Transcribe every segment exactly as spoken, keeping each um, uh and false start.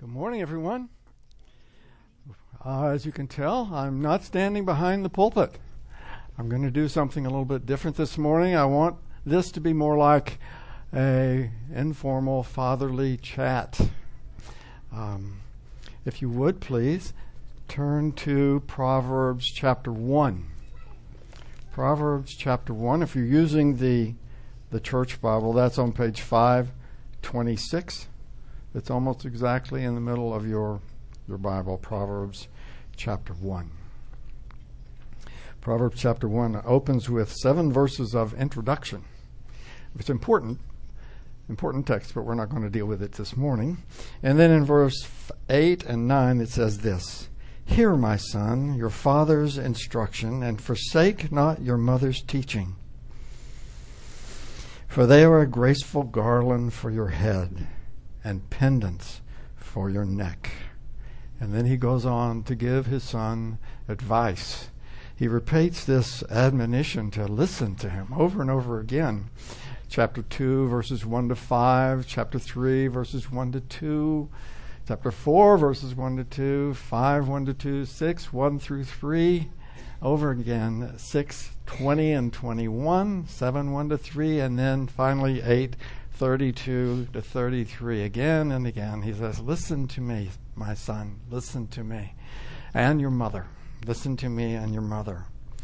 morning, everyone. Uh, as you can tell, I'm not standing behind the pulpit. I'm going to do something a little bit different this morning. I want this to be more like a informal fatherly chat. Um, if you would, please turn to Proverbs chapter one. Proverbs chapter one. If you're using the the church Bible, that's on page five twenty-six. It's almost exactly in the middle of your your Bible, Proverbs chapter one. Proverbs chapter one opens with seven verses of introduction. It's important, important text, but we're not going to deal with it this morning. And then in verse eight and nine, it says this: "Hear, my son, your father's instruction, and forsake not your mother's teaching. For they are a graceful garland for your head, and pendants for your neck." And then he goes on to give his son advice. He repeats this admonition to listen to him over and over again. Chapter two, verses one to five, chapter three, verses one to two, chapter four, verses one to two, five, one to two, six, one through three, over again, six, twenty and twenty-one, seven, one to three, and then finally eight, thirty-two to thirty-three. Again and again, he says, "Listen to me, my son, listen to me, and your mother. Listen to me and your mother."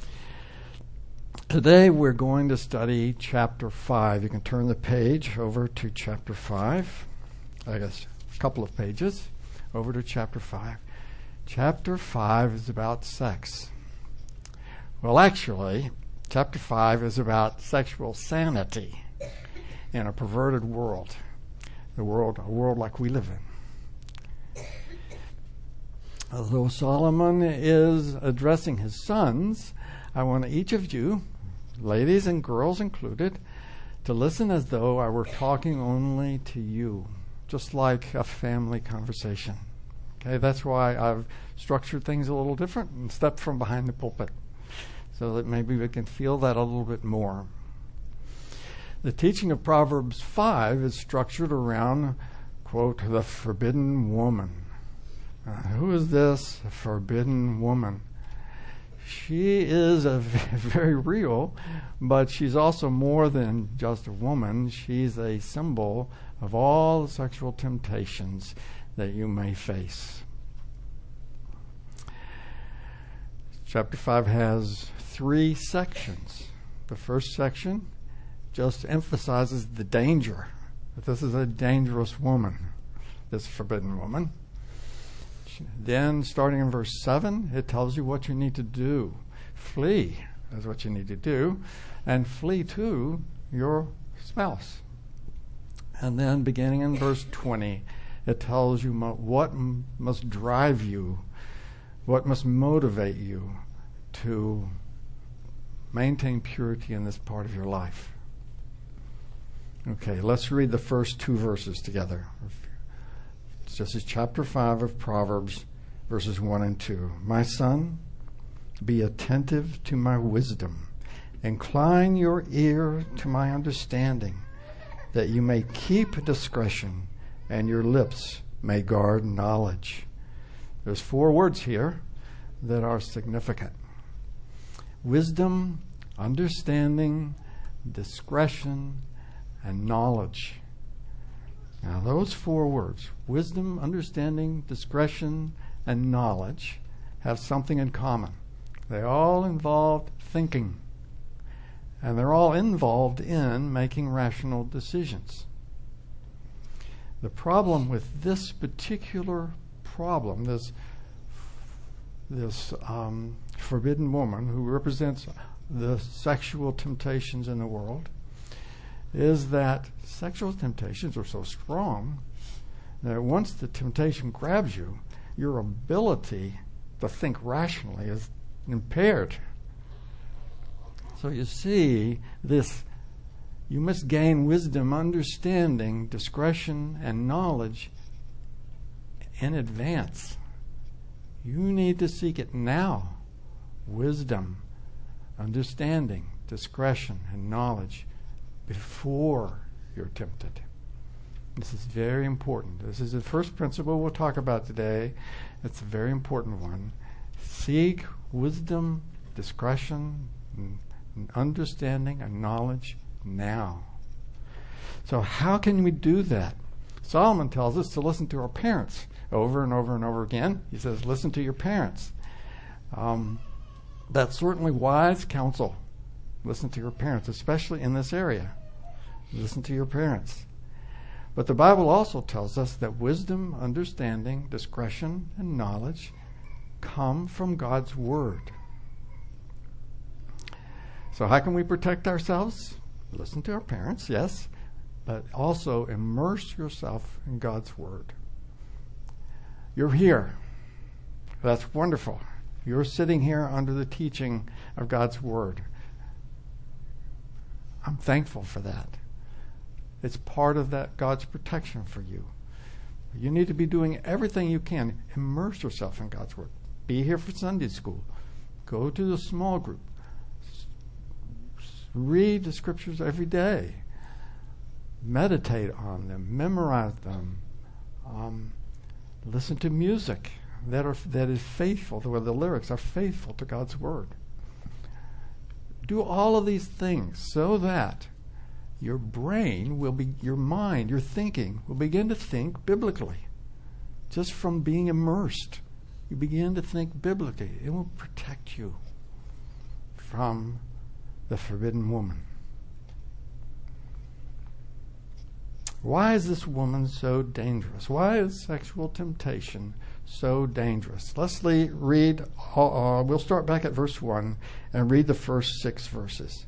Today we're going to study chapter five. You can turn the page over to chapter five. I guess a couple of pages over to chapter five. Chapter five is about sex. Well, actually, chapter five is about sexual sanity in a perverted world, the world, a world like we live in. Although Solomon is addressing his sons, I want each of you, ladies and girls included, to listen as though I were talking only to you, just like a family conversation. Okay, that's why I've structured things a little different and stepped from behind the pulpit, so that maybe we can feel that a little bit more. The teaching of Proverbs five is structured around, quote, the forbidden woman. Uh, who is this forbidden woman? She is a v- very real, but she's also more than just a woman. She's a symbol of all the sexual temptations that you may face. Chapter five has three sections. The first section just emphasizes the danger, that this is a dangerous woman, this forbidden woman. Then, starting in verse seven, it tells you what you need to do. Flee is what you need to do, and flee to your spouse. And then, beginning in verse twenty, it tells you mo- what m- must drive you, what must motivate you to maintain purity in this part of your life. Okay, let's read the first two verses together. This is chapter five of Proverbs, verses one and two. "My son, be attentive to my wisdom. Incline your ear to my understanding, that you may keep discretion, and your lips may guard knowledge." There's four words here that are significant: wisdom, understanding, discretion, and knowledge. Now, those four words, wisdom, understanding, discretion, and knowledge, have something in common. They all involve thinking, and they're all involved in making rational decisions. The problem with this particular problem, this, this um, forbidden woman who represents the sexual temptations in the world, is that sexual temptations are so strong that once the temptation grabs you, your ability to think rationally is impaired. So you see this, you must gain wisdom, understanding, discretion, and knowledge in advance. You need to seek it now. Wisdom, understanding, discretion, and knowledge before you're tempted. This is very important. This is the first principle we'll talk about today. It's a very important one. Seek wisdom, discretion, and understanding, and knowledge now. So how can we do that? Solomon tells us to listen to our parents over and over and over again. He says, listen to your parents. Um, that's certainly wise counsel. Listen to your parents, especially in this area. Listen to your parents. But the Bible also tells us that wisdom, understanding, discretion, and knowledge come from God's Word. So how can we protect ourselves? Listen to our parents, yes, but also immerse yourself in God's Word. You're here. That's wonderful. You're sitting here under the teaching of God's Word. I'm thankful for that. It's part of that God's protection for you. You need to be doing everything you can. Immerse yourself in God's Word. Be here for Sunday school. Go to the small group. Read the Scriptures every day. Meditate on them. Memorize them. Um, listen to music that are that is faithful, where the lyrics are faithful to God's Word. Do all of these things so that your brain will be, your mind, your thinking will begin to think biblically. Just from being immersed, you begin to think biblically. It will protect you from the forbidden woman. Why is this woman so dangerous? Why is sexual temptation so dangerous? Let's le- read, uh, we'll start back at verse one and read the first six verses.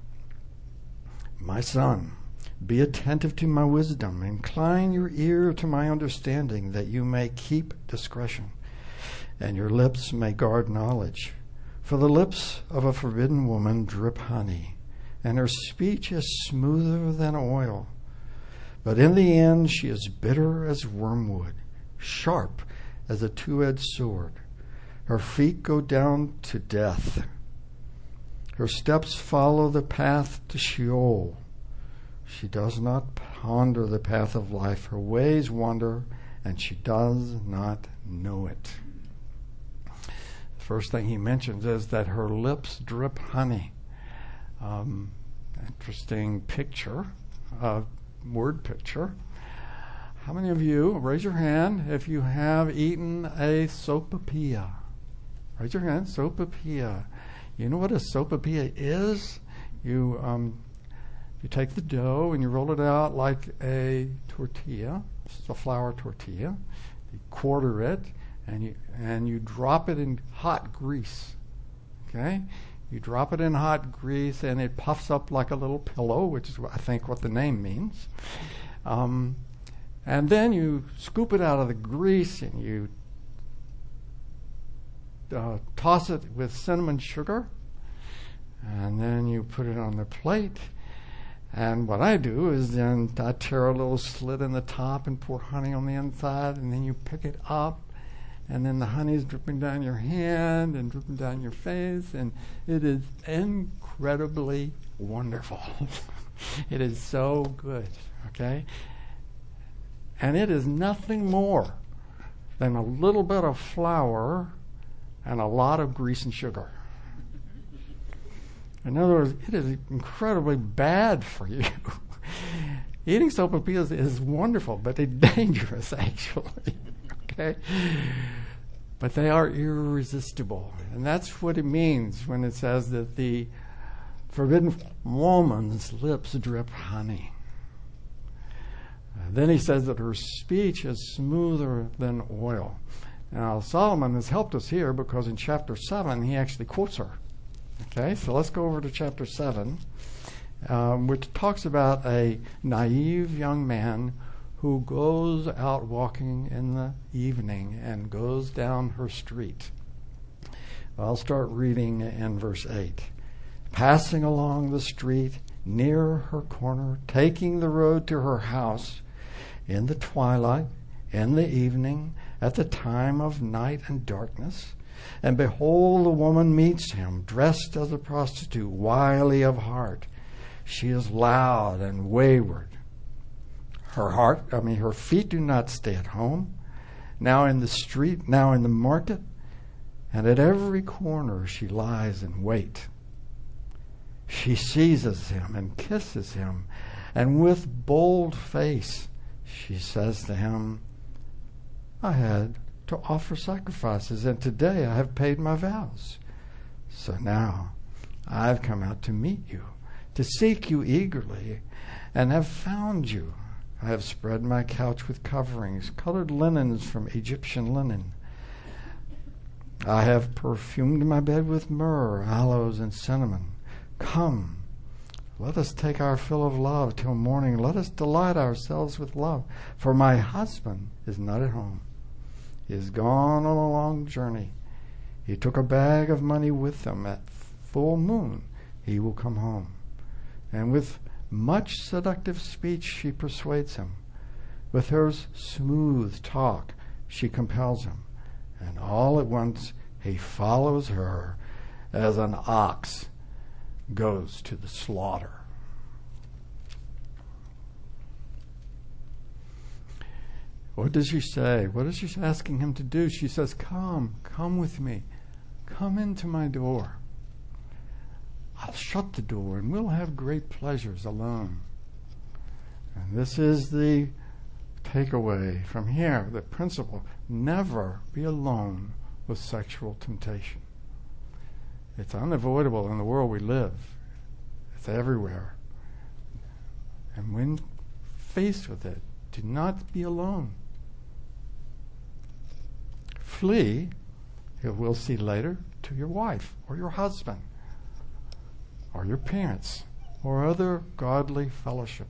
My son, be attentive to my wisdom. Incline your ear to my understanding, that you may keep discretion, and your lips may guard knowledge. For the lips of a forbidden woman drip honey, and her speech is smoother than oil. But in the end she is bitter as wormwood, sharp as a two-edged sword. Her feet go down to death. Her steps follow the path to Sheol. She does not ponder the path of life. Her ways wander, and she does not know it. The first thing he mentions is that her lips drip honey. Um, interesting picture, uh, word picture. How many of you, raise your hand if you have eaten a sopapilla? Raise your hand, sopapilla. You know what a sopapilla is? You um, you take the dough and you roll it out like a tortilla, a flour tortilla. You quarter it and you and you drop it in hot grease. Okay? You drop it in hot grease and it puffs up like a little pillow, which is I think what the name means. Um, and then you scoop it out of the grease and you uh, toss it with cinnamon sugar, and then you put it on the plate. And what I do is then I tear a little slit in the top and pour honey on the inside, and then you pick it up, and then the honey is dripping down your hand and dripping down your face, and it is incredibly wonderful. It is so good, okay? And it is nothing more than a little bit of flour and a lot of grease and sugar. In other words, it is incredibly bad for you. Eating sopapillas is wonderful, but they're dangerous, actually. Okay? But they are irresistible. And that's what it means when it says that the forbidden woman's lips drip honey. Uh, then he says that her speech is smoother than oil. Now, Solomon has helped us here because in chapter seven, he actually quotes her. Okay, so let's go over to chapter seven, um, which talks about a naive young man who goes out walking in the evening and goes down her street. I'll start reading in verse eight. Passing along the street near her corner, taking the road to her house in the twilight, in the evening, at the time of night and darkness, and behold, the woman meets him, dressed as a prostitute, wily of heart. She is loud and wayward. Her heart, I mean, her feet do not stay at home. Now in the street, now in the market, and at every corner she lies in wait. She seizes him and kisses him, and with bold face she says to him, I had to offer sacrifices, and today I have paid my vows. So now I've come out to meet you, to seek you eagerly, and have found you. I have spread my couch with coverings, colored linens from Egyptian linen. I have perfumed my bed with myrrh, aloes, and cinnamon. Come, let us take our fill of love till morning. Let us delight ourselves with love. For my husband is not at home. He is gone on a long journey. He took a bag of money with him. At full moon he will come home. And with much seductive speech she persuades him. With her smooth talk she compels him. And all at once he follows her as an ox goes to the slaughter. What does she say? What is she asking him to do? She says, come, come with me. Come into my door. I'll shut the door and we'll have great pleasures alone. And this is the takeaway from here, the principle. Never be alone with sexual temptation. It's unavoidable in the world we live. It's everywhere. And when faced with it, do not be alone. Flee, we'll see later, to your wife or your husband or your parents or other godly fellowship.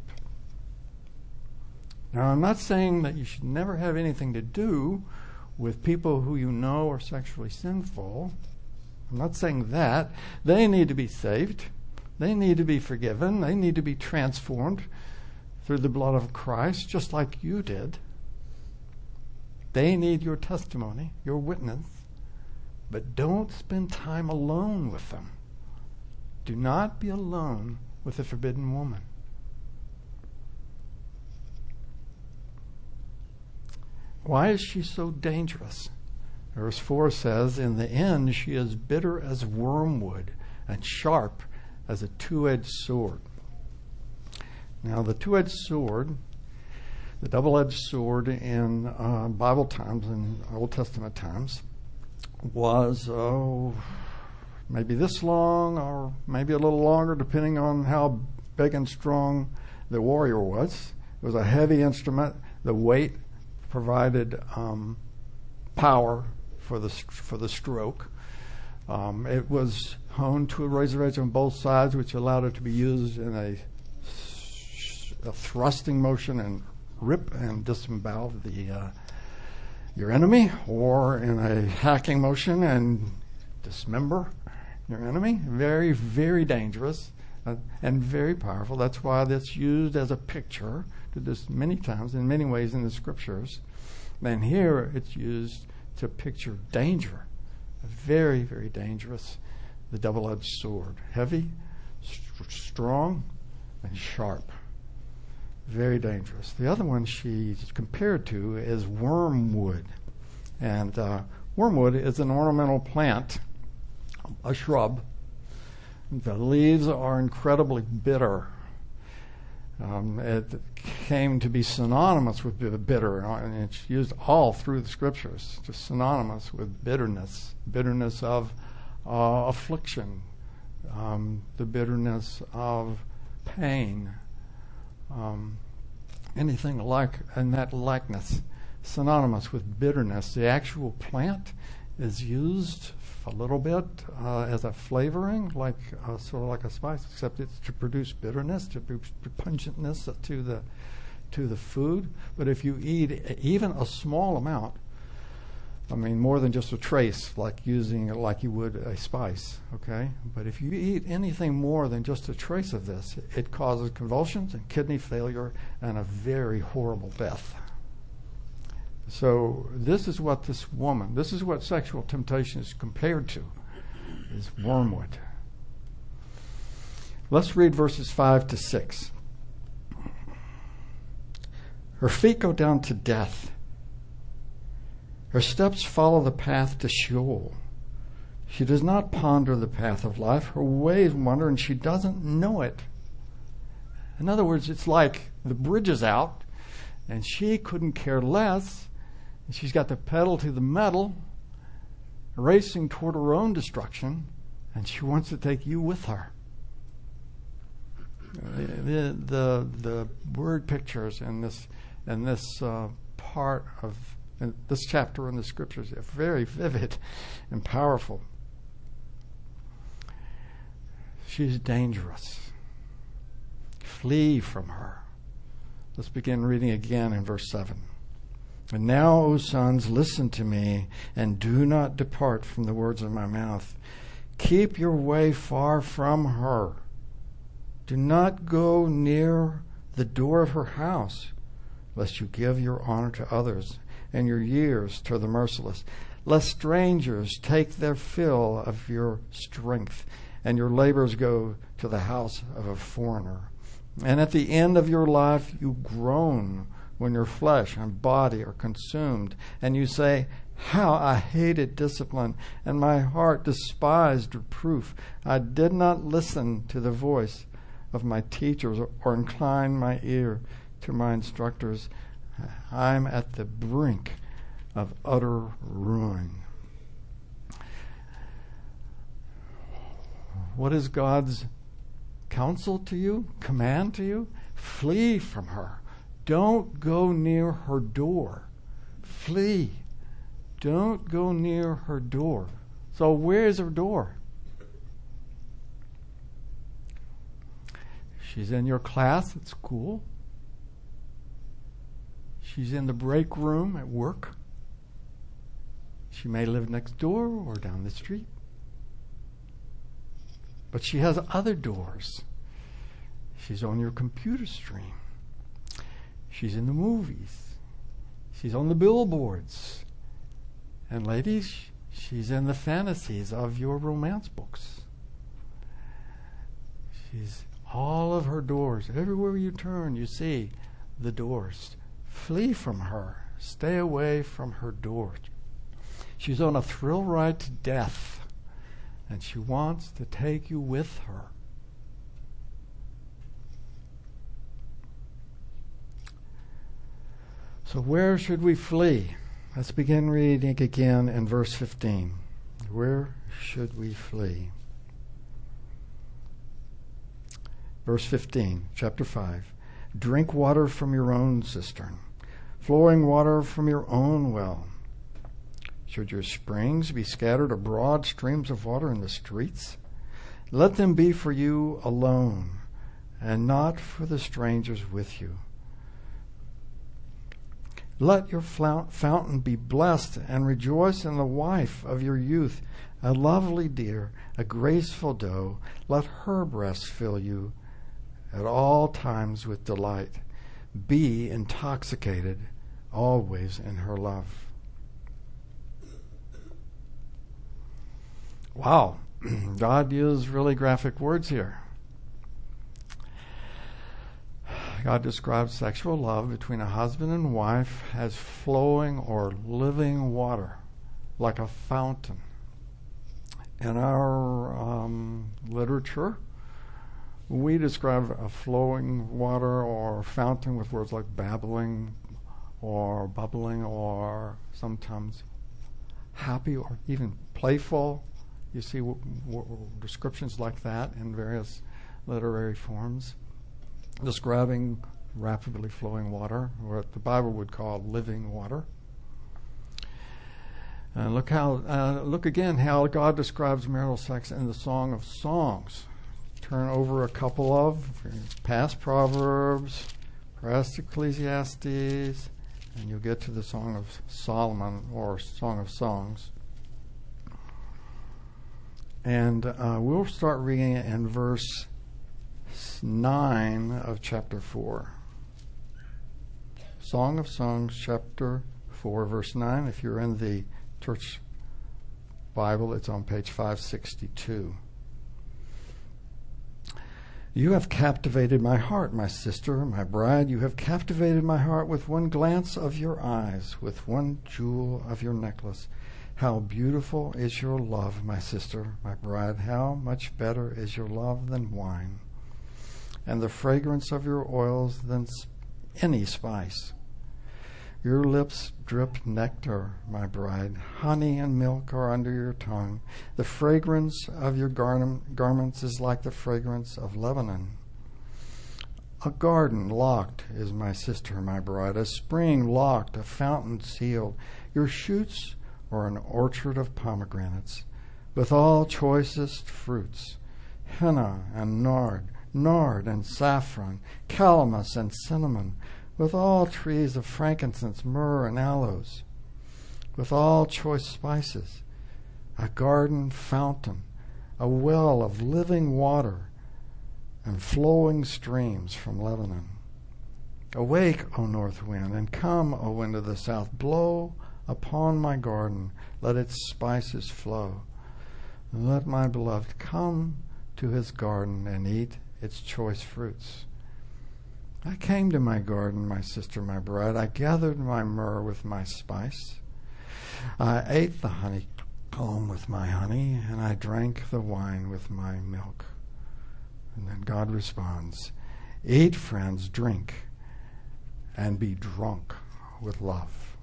Now, I'm not saying that you should never have anything to do with people who you know are sexually sinful. I'm not saying that. They need to be saved. They need to be forgiven. They need to be transformed through the blood of Christ, just like you did. They need your testimony, your witness. But don't spend time alone with them. Do not be alone with a forbidden woman. Why is she so dangerous? Verse four says, in the end she is bitter as wormwood and sharp as a two-edged sword. Now the two-edged sword, the double-edged sword in uh, Bible times, in Old Testament times, was, oh, maybe this long or maybe a little longer, depending on how big and strong the warrior was. It was a heavy instrument. The weight provided um, power for the for the stroke. Um, it was honed to a razor edge on both sides, which allowed it to be used in a, a thrusting motion and rip and disembowel the uh, your enemy, or in a hacking motion and dismember your enemy. Very, very dangerous uh, and very powerful. That's why that's used as a picture to this many times in many ways in the scriptures. And here it's used to picture danger. Very, very dangerous. The double-edged sword. Heavy, st- strong, and sharp. Very dangerous. The other one she's compared to is wormwood. And uh, wormwood is an ornamental plant, a shrub. The leaves are incredibly bitter. Um, it came to be synonymous with bitter, and it's used all through the scriptures, just synonymous with bitterness, bitterness of uh, affliction, um, the bitterness of pain, um, anything like in that likeness, synonymous with bitterness. The actual plant is used a little bit uh, as a flavoring, like uh, sort of like a spice, except it's to produce bitterness, to produce pungentness to the to the food. But if you eat even a small amount, I mean more than just a trace, like using it like you would a spice, okay? But if you eat anything more than just a trace of this, it causes convulsions and kidney failure and a very horrible death. So this is what this woman, this is what sexual temptation is compared to, is wormwood. Let's read verses five to six. Her feet go down to death. Her steps follow the path to Sheol. She does not ponder the path of life. Her ways wander, and she doesn't know it. In other words, it's like the bridge is out, and she couldn't care less. And she's got the pedal to the metal, racing toward her own destruction, and she wants to take you with her. The the, the word pictures in this in this uh, part of in this chapter in the scriptures are very vivid and powerful. She's dangerous. Flee from her. Let's begin reading again in verse seven. And now, O sons, listen to me, and do not depart from the words of my mouth. Keep your way far from her. Do not go near the door of her house, lest you give your honor to others and your years to the merciless, lest strangers take their fill of your strength, and your labors go to the house of a foreigner. And at the end of your life you groan when your flesh and body are consumed, and you say, how I hated discipline, and my heart despised reproof. I did not listen to the voice of my teachers or incline my ear to my instructors. I'm at the brink of utter ruin. What is God's counsel to you, command to you? Flee from her. Don't go near her door. Flee. Don't go near her door. So where's her door? She's in your class at school. She's in the break room at work. She may live next door or down the street. But she has other doors. She's on your computer screen. She's in the movies. She's on the billboards. And ladies, she's in the fantasies of your romance books. She's all of her doors. Everywhere you turn, you see the doors. Flee from her. Stay away from her doors. She's on a thrill ride to death. And she wants to take you with her. So where should we flee? Let's begin reading again in verse fifteen. Where should we flee? Verse fifteen, chapter five. Drink water from your own cistern, flowing water from your own well. Should your springs be scattered abroad, streams of water in the streets? Let them be for you alone, and not for the strangers with you. Let your fountain be blessed, and rejoice in the wife of your youth, a lovely deer, a graceful doe. Let her breast fill you at all times with delight. Be intoxicated always in her love. Wow, God used really graphic words here. God describes sexual love between a husband and wife as flowing or living water, like a fountain. In our um, literature, we describe a flowing water or fountain with words like babbling or bubbling or sometimes happy or even playful. You see w- w- descriptions like that in various literary forms, describing rapidly flowing water, or what the Bible would call living water. And look how, uh, look again how God describes marital sex in the Song of Songs. Turn over a couple of past Proverbs, past Ecclesiastes, and you'll get to the Song of Solomon or Song of Songs. And uh, we'll start reading it in verse nine of chapter four. Song of Songs, chapter four, verse nine. If you're in the Church Bible, it's on page five sixty-two. You have captivated my heart, my sister, my bride. You have captivated my heart with one glance of your eyes, with one jewel of your necklace. How beautiful is your love, my sister, my bride. How much better is your love than wine, and the fragrance of your oils than any spice. Your lips drip nectar, my bride. Honey and milk are under your tongue. The fragrance of your gar- garments is like the fragrance of Lebanon. A garden locked is my sister, my bride. A spring locked, a fountain sealed. Your shoots are an orchard of pomegranates, with all choicest fruits, henna and nard, nard and saffron, calamus and cinnamon, with all trees of frankincense, myrrh, and aloes, with all choice spices, a garden fountain, a well of living water, and flowing streams from Lebanon. Awake, O north wind, and come, O wind of the south. Blow upon my garden, let its spices flow. Let my beloved come to his garden and eat its choice fruits. I came to my garden, my sister, my bride. I gathered my myrrh with my spice. I ate the honeycomb with my honey, and I drank the wine with my milk. And then God responds, eat, friends, drink, and be drunk with love.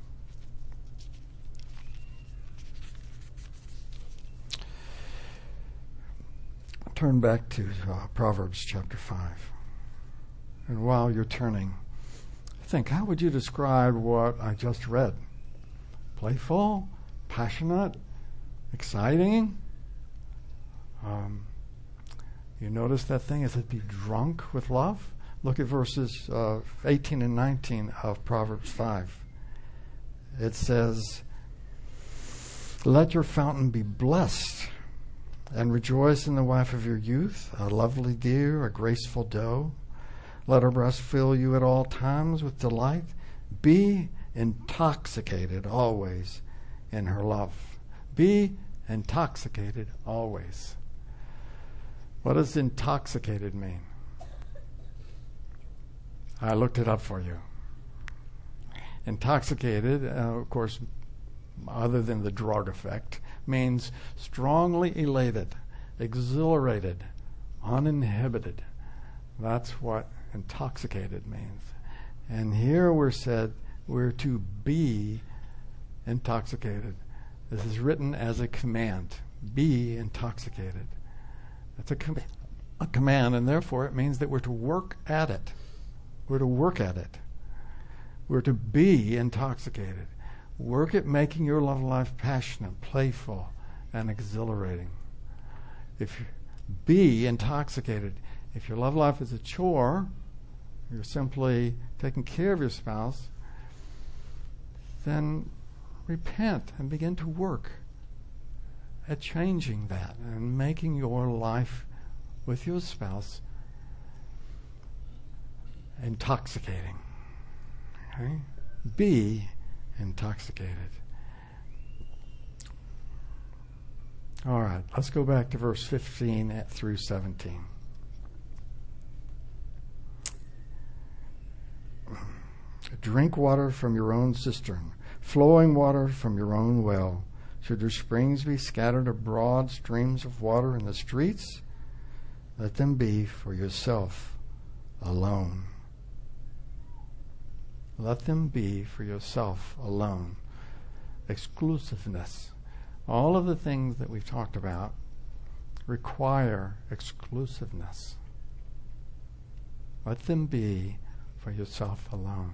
Turn back to uh, Proverbs chapter five. And while you're turning, think, how would you describe what I just read? Playful, passionate, exciting? Um, you notice that thing? Is it be drunk with love? Look at verses uh, eighteen and nineteen of Proverbs five. It says, let your fountain be blessed, and rejoice in the wife of your youth, a lovely deer, a graceful doe. Let her breast fill you at all times with delight. Be intoxicated always in her love. Be intoxicated always. What does intoxicated mean? I looked it up for you. Intoxicated, uh, of course, other than the drug effect, means strongly elated, exhilarated, uninhibited. That's what intoxicated means. And here we're said we're to be intoxicated. This is written as a command. Be intoxicated. That's a, com- a command, and therefore it means that we're to work at it. We're to work at it. We're to be intoxicated. Work at making your love life passionate, playful, and exhilarating. If you be intoxicated. If your love life is a chore, you're simply taking care of your spouse, then repent and begin to work at changing that and making your life with your spouse intoxicating. Okay? Be intoxicated. All right, let's go back to verse fifteen through seventeen. Drink water from your own cistern, flowing water from your own well. Should your springs be scattered abroad, streams of water in the streets? Let them be for yourself alone. Let them be for yourself alone. Exclusiveness. All of the things that we've talked about require exclusiveness. Let them be for yourself alone.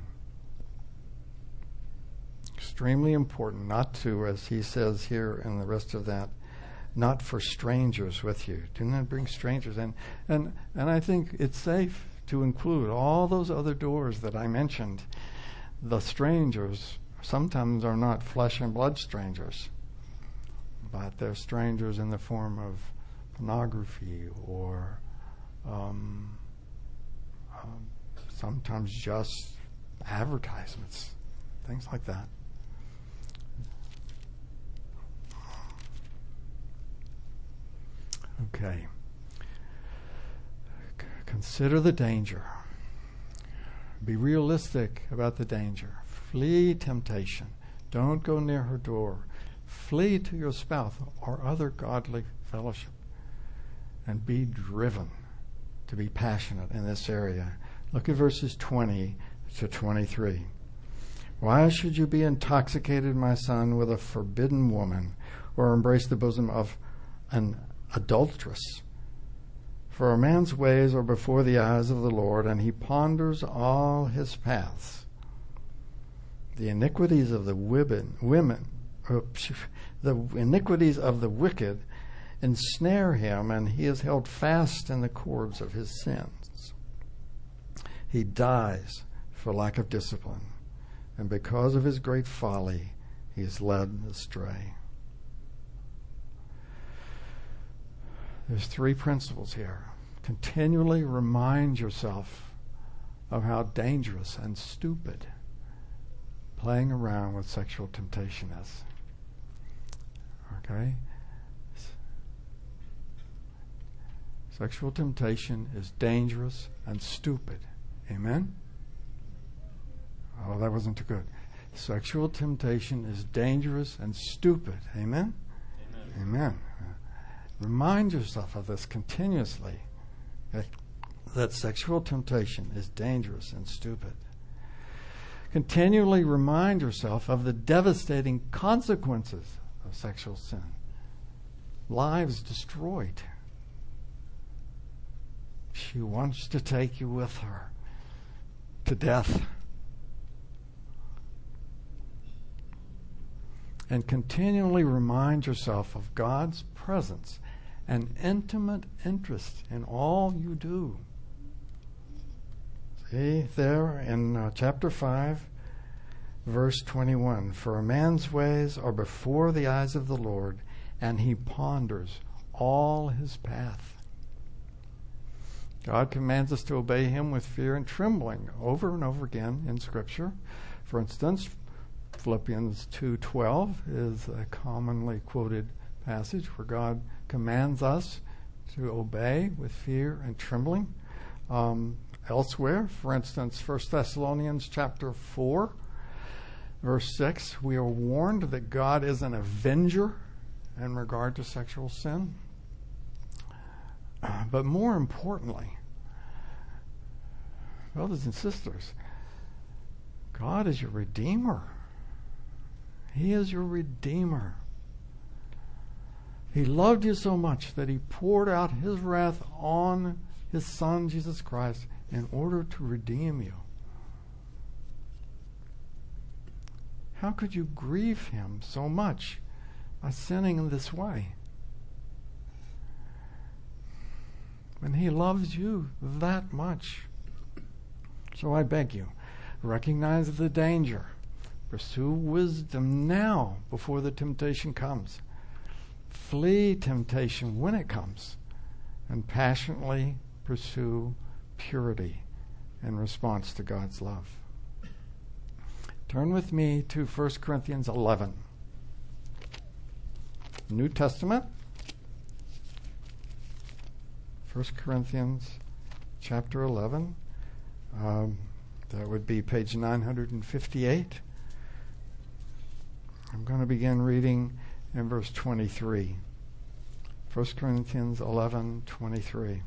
Extremely important not to, as he says here in the rest of that, not for strangers with you. Do not bring strangers in. And, and I think it's safe to include all those other doors that I mentioned. The strangers sometimes are not flesh and blood strangers, but they're strangers in the form of pornography or um, um, sometimes just advertisements, things like that. Okay. Consider the danger. Be realistic about the danger. Flee temptation. Don't go near her door. Flee to your spouse or other godly fellowship. And be driven to be passionate in this area. Look at verses twenty to twenty-three. Why should you be intoxicated, my son, with a forbidden woman, or embrace the bosom of an adulteress? For a man's ways are before the eyes of the Lord, and he ponders all his paths. The iniquities of the women, women the iniquities of the wicked ensnare him, and he is held fast in the cords of his sins. He dies for lack of discipline, and because of his great folly, he is led astray. There's three principles here. Continually remind yourself of how dangerous and stupid playing around with sexual temptation is. Okay? Sexual temptation is dangerous and stupid. Amen? Oh, that wasn't too good. Sexual temptation is dangerous and stupid. Amen? Amen. Amen. Remind yourself of this continuously. Okay? That sexual temptation is dangerous and stupid. Continually remind yourself of the devastating consequences of sexual sin. Lives destroyed. She wants to take you with her to death. And continually remind yourself of God's presence and intimate interest in all you do. See there in uh, chapter five, verse twenty-one. For a man's ways are before the eyes of the Lord, and he ponders all his path. God commands us to obey him with fear and trembling over and over again in Scripture. For instance, Philippians two twelve is a commonly quoted passage where God commands us to obey with fear and trembling. Um, elsewhere, for instance, First Thessalonians chapter four, verse six, we are warned that God is an avenger in regard to sexual sin. Uh, but more importantly, brothers and sisters, God is your Redeemer. He is your Redeemer. He loved you so much that he poured out his wrath on his Son, Jesus Christ, in order to redeem you. How could you grieve him so much by sinning in this way? When he loves you that much. So I beg you, recognize the danger. Pursue wisdom now before the temptation comes. Flee temptation when it comes, and passionately pursue purity in response to God's love. Turn with me to First Corinthians eleven. New Testament. First Corinthians chapter eleven. Um, that would be page nine hundred fifty-eight. I'm going to begin reading in verse twenty-three. First Corinthians eleven twenty-three.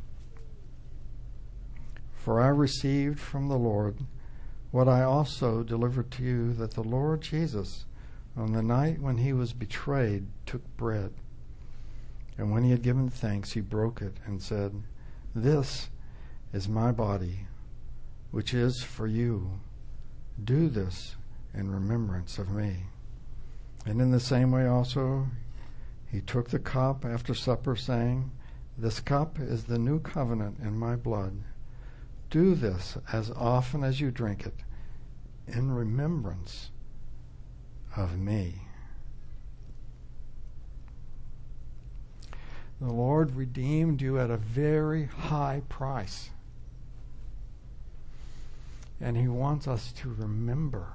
For I received from the Lord what I also delivered to you, that the Lord Jesus, on the night when he was betrayed, took bread. And when he had given thanks, he broke it and said, This is my body, which is for you. Do this in remembrance of me. And in the same way also he took the cup after supper, saying, This cup is the new covenant in my blood. Do this as often as you drink it in remembrance of me. The Lord redeemed you at a very high price. And he wants us to remember.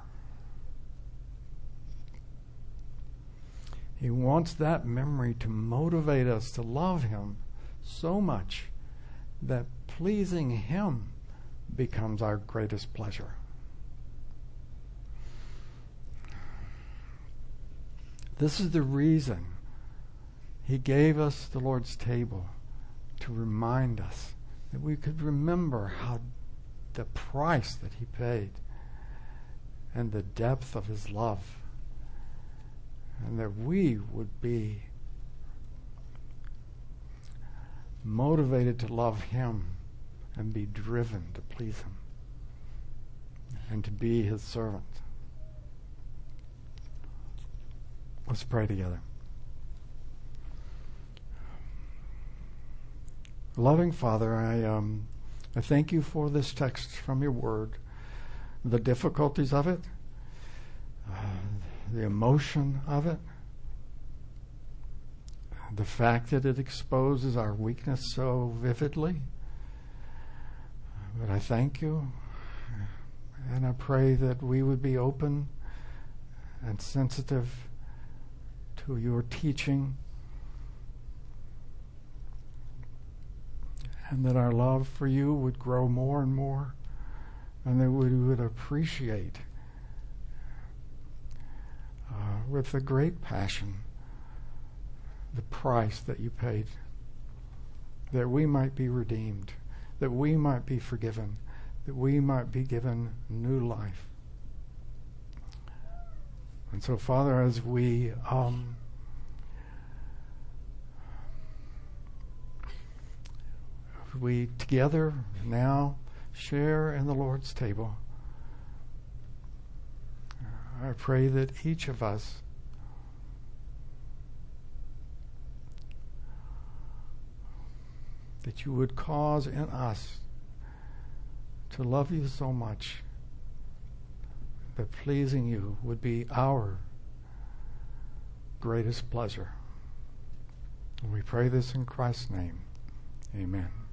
He wants that memory to motivate us to love him so much that pleasing Him becomes our greatest pleasure. This is the reason He gave us the Lord's table, to remind us that we could remember how the price that He paid and the depth of His love, and that we would be motivated to love Him and be driven to please Him and to be His servant. Let's pray together. Loving Father, I um, I thank You for this text from Your Word, the difficulties of it, uh, the emotion of it, the fact that it exposes our weakness so vividly. But I thank You, and I pray that we would be open and sensitive to Your teaching, and that our love for You would grow more and more, and that we would appreciate uh, with a great passion the price that You paid, that we might be redeemed, that we might be forgiven, that we might be given new life. And so, Father, as we um, we together now share in the Lord's table, I pray that each of us that You would cause in us to love You so much that pleasing You would be our greatest pleasure. And we pray this in Christ's name. Amen.